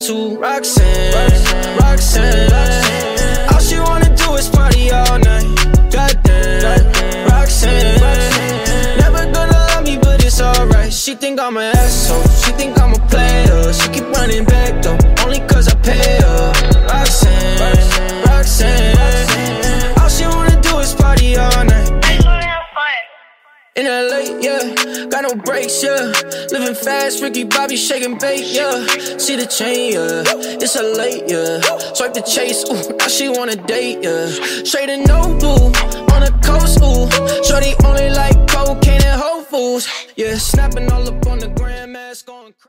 to Roxanne. All she wanna do is party all night. Goddamn, Roxanne. Never gonna love me, but it's alright. She think I'm an asshole, she think I'm a player. She keep running back though, only cause I pay her. Roxanne. All she wanna do is party all night. In LA, yeah, got no brakes, yeah. Living fast, Ricky Bobby shaking bait, yeah. See the chain, yeah, it's a late, yeah. Swipe the chase, ooh, now she wanna date, yeah. Straight and no blue, on the coast, ooh. Shorty only like cocaine and Whole Foods, yeah. Snapping all up on the grandmas, going crazy.